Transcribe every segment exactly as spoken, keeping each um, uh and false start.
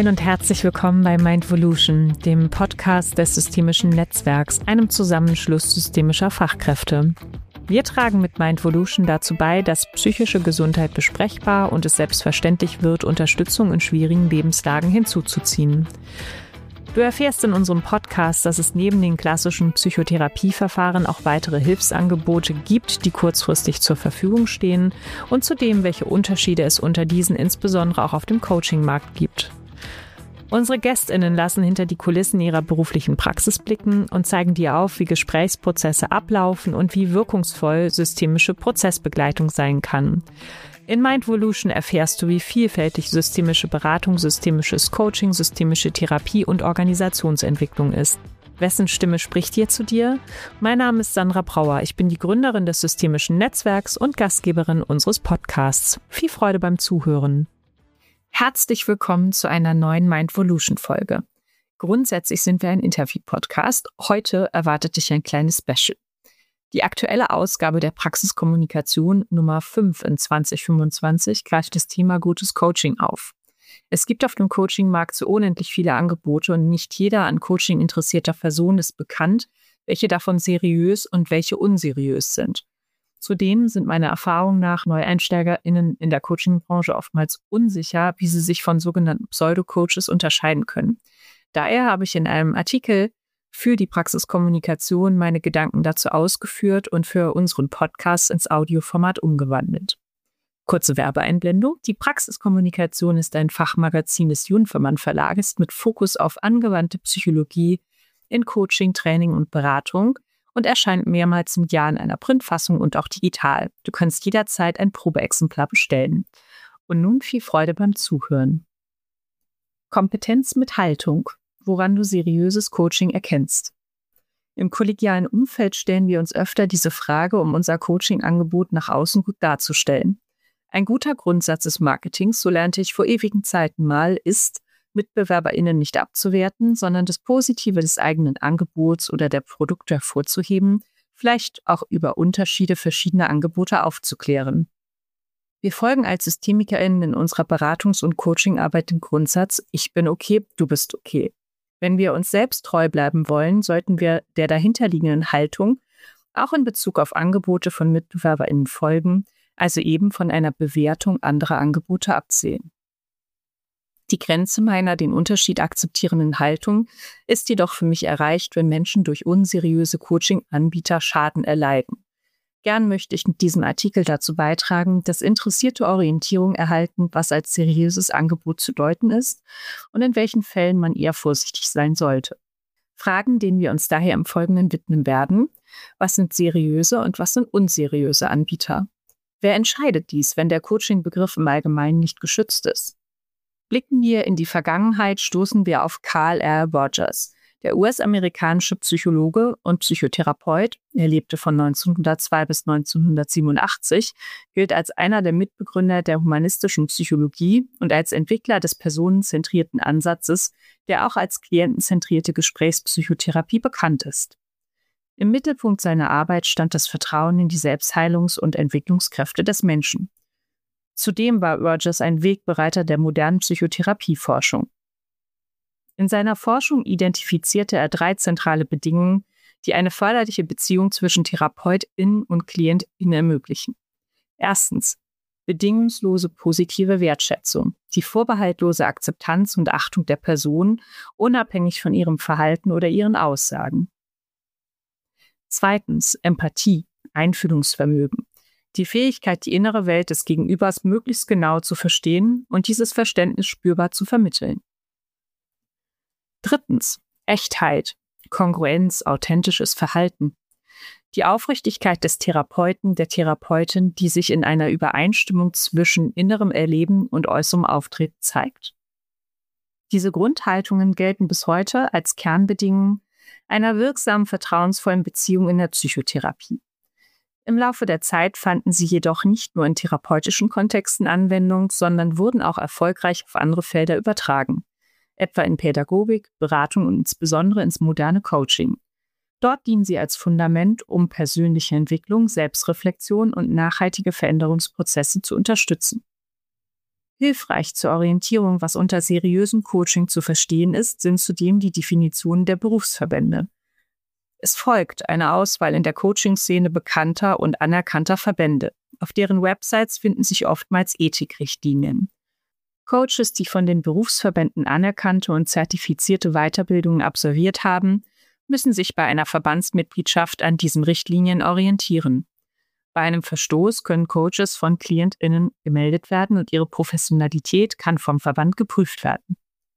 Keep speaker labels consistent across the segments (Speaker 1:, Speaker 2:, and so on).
Speaker 1: und herzlich willkommen bei Mindvolution, dem Podcast des Systemischen Netzwerks, einem Zusammenschluss systemischer Fachkräfte. Wir tragen mit Mindvolution dazu bei, dass psychische Gesundheit besprechbar und es selbstverständlich wird, Unterstützung in schwierigen Lebenslagen hinzuzuziehen. Du erfährst in unserem Podcast, dass es neben den klassischen Psychotherapieverfahren auch weitere Hilfsangebote gibt, die kurzfristig zur Verfügung stehen und zudem, welche Unterschiede es unter diesen insbesondere auch auf dem Coachingmarkt gibt. Unsere GästInnen lassen hinter die Kulissen ihrer beruflichen Praxis blicken und zeigen dir auf, wie Gesprächsprozesse ablaufen und wie wirkungsvoll systemische Prozessbegleitung sein kann. In Mindvolution erfährst du, wie vielfältig systemische Beratung, systemisches Coaching, systemische Therapie und Organisationsentwicklung ist. Wessen Stimme spricht hier zu dir? Mein Name ist Sandra Brauer. Ich bin die Gründerin des Systemischen Netzwerks und Gastgeberin unseres Podcasts. Viel Freude beim Zuhören. Herzlich willkommen zu einer neuen Mindvolution-Folge. Grundsätzlich sind wir ein Interview-Podcast. Heute erwartet dich ein kleines Special. Die aktuelle Ausgabe der Praxiskommunikation Nummer fünf in zwanzig fünfundzwanzig greift das Thema gutes Coaching auf. Es gibt auf dem Coachingmarkt so unendlich viele Angebote und nicht jeder an Coaching interessierter Person ist bekannt, welche davon seriös und welche unseriös sind. Zudem sind meiner Erfahrung nach NeueinsteigerInnen in der Coachingbranche oftmals unsicher, wie sie sich von sogenannten Pseudo-Coaches unterscheiden können. Daher habe ich in einem Artikel für die Praxiskommunikation meine Gedanken dazu ausgeführt und für unseren Podcast ins Audioformat umgewandelt. Kurze Werbeeinblendung. Die Praxiskommunikation ist ein Fachmagazin des Junfermann Verlages mit Fokus auf angewandte Psychologie in Coaching, Training und Beratung und erscheint mehrmals im Jahr in einer Printfassung und auch digital. Du kannst jederzeit ein Probeexemplar bestellen. Und nun viel Freude beim Zuhören. Kompetenz mit Haltung. Woran du seriöses Coaching erkennst. Im kollegialen Umfeld stellen wir uns öfter diese Frage, um unser Coaching-Angebot nach außen gut darzustellen. Ein guter Grundsatz des Marketings, so lernte ich vor ewigen Zeiten mal, ist, MitbewerberInnen nicht abzuwerten, sondern das Positive des eigenen Angebots oder der Produkte hervorzuheben, vielleicht auch über Unterschiede verschiedener Angebote aufzuklären. Wir folgen als SystemikerInnen in unserer Beratungs- und Coachingarbeit dem Grundsatz, ich bin okay, du bist okay. Wenn wir uns selbst treu bleiben wollen, sollten wir der dahinterliegenden Haltung auch in Bezug auf Angebote von MitbewerberInnen folgen, also eben von einer Bewertung anderer Angebote absehen. Die Grenze meiner den Unterschied akzeptierenden Haltung ist jedoch für mich erreicht, wenn Menschen durch unseriöse Coaching-Anbieter Schaden erleiden. Gern möchte ich mit diesem Artikel dazu beitragen, dass Interessierte Orientierung erhalten, was als seriöses Angebot zu deuten ist und in welchen Fällen man eher vorsichtig sein sollte. Fragen, denen wir uns daher im Folgenden widmen werden: Was sind seriöse und was sind unseriöse Anbieter? Wer entscheidet dies, wenn der Coaching-Begriff im Allgemeinen nicht geschützt ist? Blicken wir in die Vergangenheit, stoßen wir auf Carl R. Rogers. Der U S-amerikanische Psychologe und Psychotherapeut, er lebte von neunzehnhundertzwei bis neunzehnhundertsiebenundachtzig, gilt als einer der Mitbegründer der humanistischen Psychologie und als Entwickler des personenzentrierten Ansatzes, der auch als klientenzentrierte Gesprächspsychotherapie bekannt ist. Im Mittelpunkt seiner Arbeit stand das Vertrauen in die Selbstheilungs- und Entwicklungskräfte des Menschen. Zudem war Rogers ein Wegbereiter der modernen Psychotherapieforschung. In seiner Forschung identifizierte er drei zentrale Bedingungen, die eine förderliche Beziehung zwischen TherapeutInnen und KlientInnen ermöglichen. Erstens, bedingungslose positive Wertschätzung, die vorbehaltlose Akzeptanz und Achtung der Person, unabhängig von ihrem Verhalten oder ihren Aussagen. Zweitens, Empathie, Einfühlungsvermögen. Die Fähigkeit, die innere Welt des Gegenübers möglichst genau zu verstehen und dieses Verständnis spürbar zu vermitteln. Drittens, Echtheit, Kongruenz, authentisches Verhalten. Die Aufrichtigkeit des Therapeuten, der Therapeutin, die sich in einer Übereinstimmung zwischen innerem Erleben und äußerem Auftreten zeigt. Diese Grundhaltungen gelten bis heute als Kernbedingungen einer wirksamen, vertrauensvollen Beziehung in der Psychotherapie. Im Laufe der Zeit fanden sie jedoch nicht nur in therapeutischen Kontexten Anwendung, sondern wurden auch erfolgreich auf andere Felder übertragen, etwa in Pädagogik, Beratung und insbesondere ins moderne Coaching. Dort dienen sie als Fundament, um persönliche Entwicklung, Selbstreflexion und nachhaltige Veränderungsprozesse zu unterstützen. Hilfreich zur Orientierung, was unter seriösem Coaching zu verstehen ist, sind zudem die Definitionen der Berufsverbände. Es folgt eine Auswahl in der Coaching-Szene bekannter und anerkannter Verbände. Auf deren Websites finden sich oftmals Ethikrichtlinien. Coaches, die von den Berufsverbänden anerkannte und zertifizierte Weiterbildungen absolviert haben, müssen sich bei einer Verbandsmitgliedschaft an diesen Richtlinien orientieren. Bei einem Verstoß können Coaches von KlientInnen gemeldet werden und ihre Professionalität kann vom Verband geprüft werden.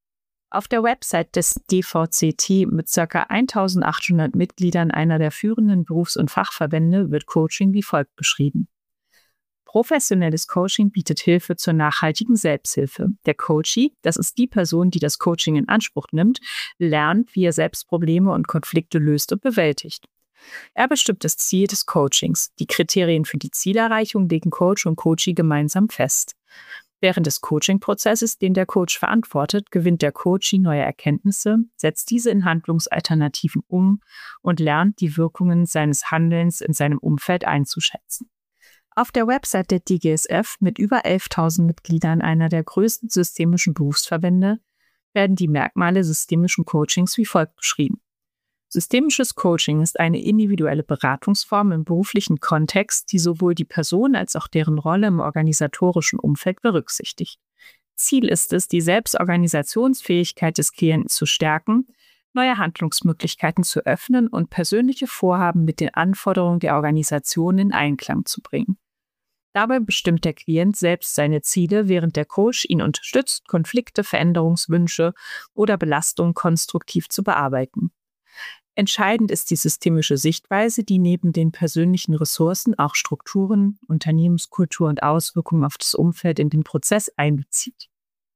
Speaker 1: Auf der Website des D V C T mit ca. eintausendachthundert Mitgliedern, einer der führenden Berufs- und Fachverbände, wird Coaching wie folgt beschrieben. Professionelles Coaching bietet Hilfe zur nachhaltigen Selbsthilfe. Der Coachee, das ist die Person, die das Coaching in Anspruch nimmt, lernt, wie er selbst Probleme und Konflikte löst und bewältigt. Er bestimmt das Ziel des Coachings. Die Kriterien für die Zielerreichung legen Coach und Coachee gemeinsam fest. Während des Coaching-Prozesses, den der Coach verantwortet, gewinnt der Coachee neue Erkenntnisse, setzt diese in Handlungsalternativen um und lernt, die Wirkungen seines Handelns in seinem Umfeld einzuschätzen. Auf der Website der D G S F mit über elftausend Mitgliedern, einer der größten systemischen Berufsverbände, werden die Merkmale systemischen Coachings wie folgt beschrieben. Systemisches Coaching ist eine individuelle Beratungsform im beruflichen Kontext, die sowohl die Person als auch deren Rolle im organisatorischen Umfeld berücksichtigt. Ziel ist es, die Selbstorganisationsfähigkeit des Klienten zu stärken, neue Handlungsmöglichkeiten zu öffnen und persönliche Vorhaben mit den Anforderungen der Organisation in Einklang zu bringen. Dabei bestimmt der Klient selbst seine Ziele, während der Coach ihn unterstützt, Konflikte, Veränderungswünsche oder Belastungen konstruktiv zu bearbeiten. Entscheidend ist die systemische Sichtweise, die neben den persönlichen Ressourcen auch Strukturen, Unternehmenskultur und Auswirkungen auf das Umfeld in den Prozess einbezieht.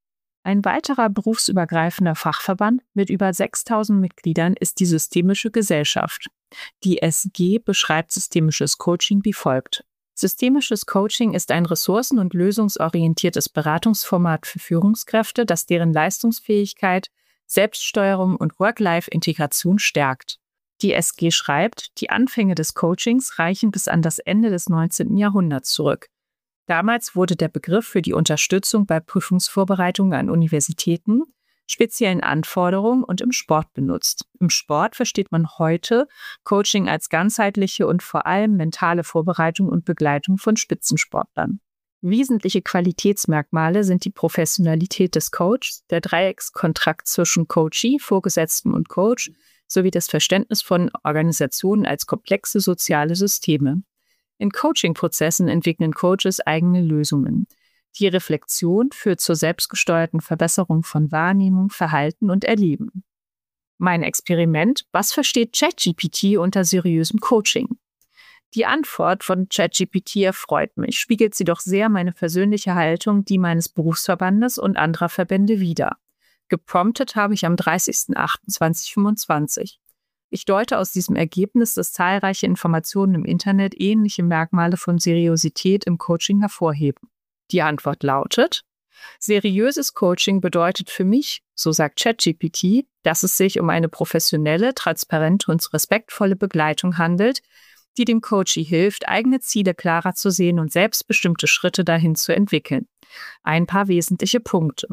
Speaker 1: Ein weiterer berufsübergreifender Fachverband mit über sechstausend Mitgliedern ist die Systemische Gesellschaft. Die S G beschreibt systemisches Coaching wie folgt. Systemisches Coaching ist ein ressourcen- und lösungsorientiertes Beratungsformat für Führungskräfte, das deren Leistungsfähigkeit, Selbststeuerung und Work-Life-Integration stärkt. Die S G schreibt, die Anfänge des Coachings reichen bis an das Ende des neunzehnten Jahrhunderts zurück. Damals wurde der Begriff für die Unterstützung bei Prüfungsvorbereitungen an Universitäten, speziellen Anforderungen und im Sport benutzt. Im Sport versteht man heute Coaching als ganzheitliche und vor allem mentale Vorbereitung und Begleitung von Spitzensportlern. Wesentliche Qualitätsmerkmale sind die Professionalität des Coaches, der Dreieckskontrakt zwischen Coachee, Vorgesetzten und Coach sowie das Verständnis von Organisationen als komplexe soziale Systeme. In Coaching-Prozessen entwickeln Coaches eigene Lösungen. Die Reflexion führt zur selbstgesteuerten Verbesserung von Wahrnehmung, Verhalten und Erleben. Mein Experiment: Was versteht ChatGPT unter seriösem Coaching? Die Antwort von ChatGPT erfreut mich, spiegelt sie doch sehr meine persönliche Haltung, die meines Berufsverbandes und anderer Verbände wider. Gepromptet habe ich am dreißigsten achten zweitausendfünfundzwanzig. Ich deute aus diesem Ergebnis, dass zahlreiche Informationen im Internet ähnliche Merkmale von Seriosität im Coaching hervorheben. Die Antwort lautet: Seriöses Coaching bedeutet für mich, so sagt ChatGPT, dass es sich um eine professionelle, transparente und respektvolle Begleitung handelt, die dem Coachee hilft, eigene Ziele klarer zu sehen und selbstbestimmte Schritte dahin zu entwickeln. Ein paar wesentliche Punkte.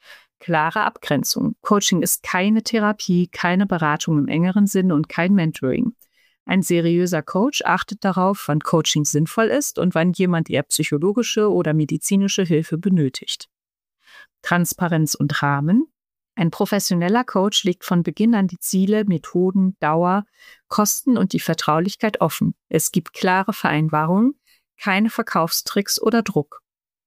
Speaker 1: Klare Abgrenzung. Coaching ist keine Therapie, keine Beratung im engeren Sinne und kein Mentoring. Ein seriöser Coach achtet darauf, wann Coaching sinnvoll ist und wann jemand eher psychologische oder medizinische Hilfe benötigt. Transparenz und Rahmen. Ein professioneller Coach legt von Beginn an die Ziele, Methoden, Dauer, Kosten und die Vertraulichkeit offen. Es gibt klare Vereinbarungen, keine Verkaufstricks oder Druck.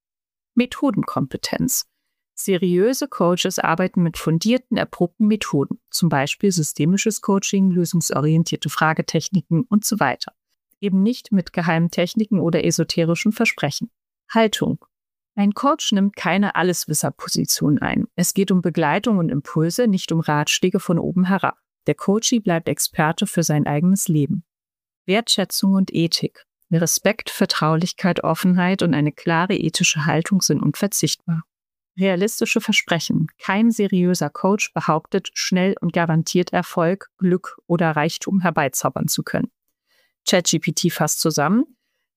Speaker 1: Methodenkompetenz. Seriöse Coaches arbeiten mit fundierten, erprobten Methoden, zum Beispiel systemisches Coaching, lösungsorientierte Fragetechniken und so weiter. Eben nicht mit geheimen Techniken oder esoterischen Versprechen. Haltung. Ein Coach nimmt keine Alleswisser-Position ein. Es geht um Begleitung und Impulse, nicht um Ratschläge von oben herab. Der Coachee bleibt Experte für sein eigenes Leben. Wertschätzung und Ethik. Respekt, Vertraulichkeit, Offenheit und eine klare ethische Haltung sind unverzichtbar. Realistische Versprechen. Kein seriöser Coach behauptet, schnell und garantiert Erfolg, Glück oder Reichtum herbeizaubern zu können. ChatGPT fasst zusammen: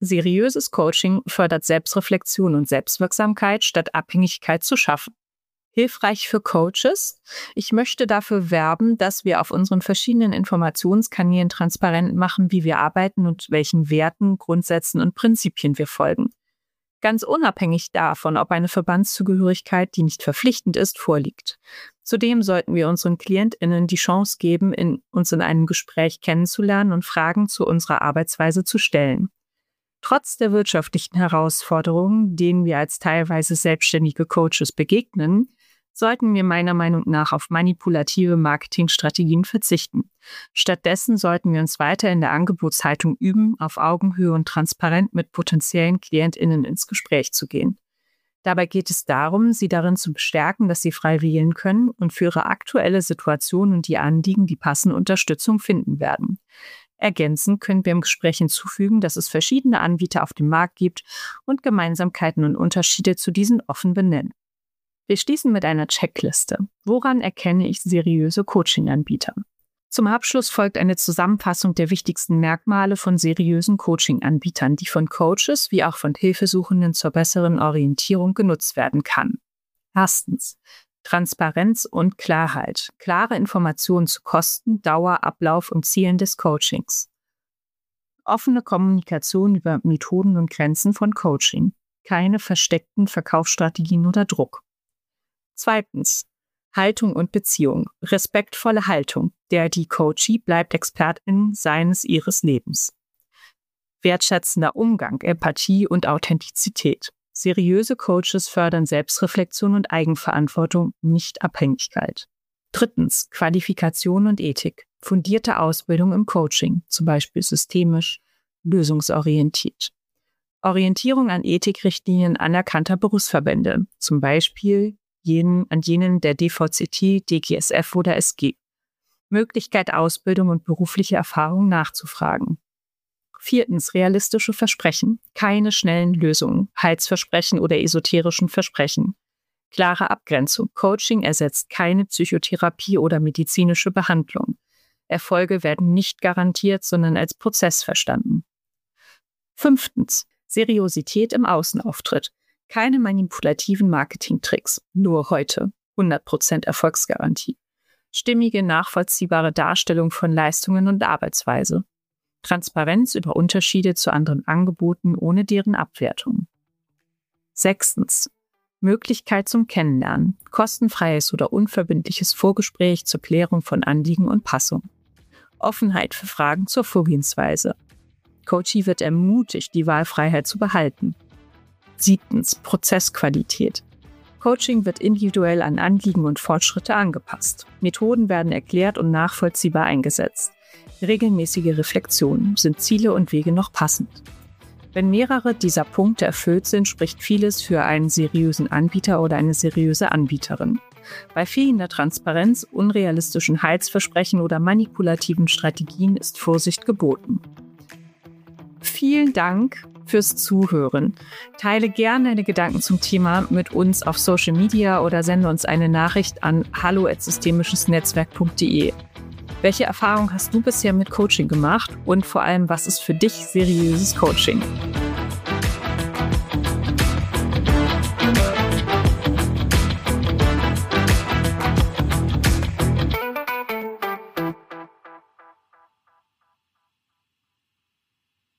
Speaker 1: Seriöses Coaching fördert Selbstreflexion und Selbstwirksamkeit, statt Abhängigkeit zu schaffen. Hilfreich für Coaches. Ich möchte dafür werben, dass wir auf unseren verschiedenen Informationskanälen transparent machen, wie wir arbeiten und welchen Werten, Grundsätzen und Prinzipien wir folgen. Ganz unabhängig davon, ob eine Verbandszugehörigkeit, die nicht verpflichtend ist, vorliegt. Zudem sollten wir unseren KlientInnen die Chance geben, in, uns in einem Gespräch kennenzulernen und Fragen zu unserer Arbeitsweise zu stellen. Trotz der wirtschaftlichen Herausforderungen, denen wir als teilweise selbstständige Coaches begegnen, sollten wir meiner Meinung nach auf manipulative Marketingstrategien verzichten. Stattdessen sollten wir uns weiter in der Angebotshaltung üben, auf Augenhöhe und transparent mit potenziellen KlientInnen ins Gespräch zu gehen. Dabei geht es darum, sie darin zu bestärken, dass sie frei wählen können und für ihre aktuelle Situation und die Anliegen die passende Unterstützung finden werden. Ergänzend können wir im Gespräch hinzufügen, dass es verschiedene Anbieter auf dem Markt gibt und Gemeinsamkeiten und Unterschiede zu diesen offen benennen. Wir schließen mit einer Checkliste. Woran erkenne ich seriöse Coaching-Anbieter? Zum Abschluss folgt eine Zusammenfassung der wichtigsten Merkmale von seriösen Coaching-Anbietern, die von Coaches wie auch von Hilfesuchenden zur besseren Orientierung genutzt werden kann. Erstens. Transparenz und Klarheit. Klare Informationen zu Kosten, Dauer, Ablauf und Zielen des Coachings. Offene Kommunikation über Methoden und Grenzen von Coaching. Keine versteckten Verkaufsstrategien oder Druck. Zweitens. Haltung und Beziehung. Respektvolle Haltung. Der, die Coachee bleibt Expertin seines, ihres Lebens. Wertschätzender Umgang, Empathie und Authentizität. Seriöse Coaches fördern Selbstreflexion und Eigenverantwortung, nicht Abhängigkeit. Drittens. Qualifikation und Ethik. Fundierte Ausbildung im Coaching, zum Beispiel systemisch, lösungsorientiert. Orientierung an Ethikrichtlinien anerkannter Berufsverbände, zum Beispiel jenen, an jenen der D V C T, D G S F oder S G. Möglichkeit, Ausbildung und berufliche Erfahrung nachzufragen. Viertens. Realistische Versprechen. Keine schnellen Lösungen, Heilsversprechen oder esoterischen Versprechen. Klare Abgrenzung. Coaching ersetzt keine Psychotherapie oder medizinische Behandlung. Erfolge werden nicht garantiert, sondern als Prozess verstanden. Fünftens. Seriosität im Außenauftritt. Keine manipulativen Marketingtricks. Nur heute. hundert Prozent Erfolgsgarantie. Stimmige, nachvollziehbare Darstellung von Leistungen und Arbeitsweise. Transparenz über Unterschiede zu anderen Angeboten ohne deren Abwertung. Sechstens. Möglichkeit zum Kennenlernen. Kostenfreies oder unverbindliches Vorgespräch zur Klärung von Anliegen und Passung. Offenheit für Fragen zur Vorgehensweise. Coachee wird ermutigt, die Wahlfreiheit zu behalten. Siebtens. Prozessqualität. Coaching wird individuell an Anliegen und Fortschritte angepasst. Methoden werden erklärt und nachvollziehbar eingesetzt. Regelmäßige Reflexion. Sind Ziele und Wege noch passend? Wenn mehrere dieser Punkte erfüllt sind, spricht vieles für einen seriösen Anbieter oder eine seriöse Anbieterin. Bei fehlender Transparenz, unrealistischen Heilsversprechen oder manipulativen Strategien ist Vorsicht geboten. Vielen Dank fürs Zuhören. Teile gerne deine Gedanken zum Thema mit uns auf Social Media oder sende uns eine Nachricht an hallo at systemisches netzwerk punkt de. Welche Erfahrung hast du bisher mit Coaching gemacht und vor allem, was ist für dich seriöses Coaching?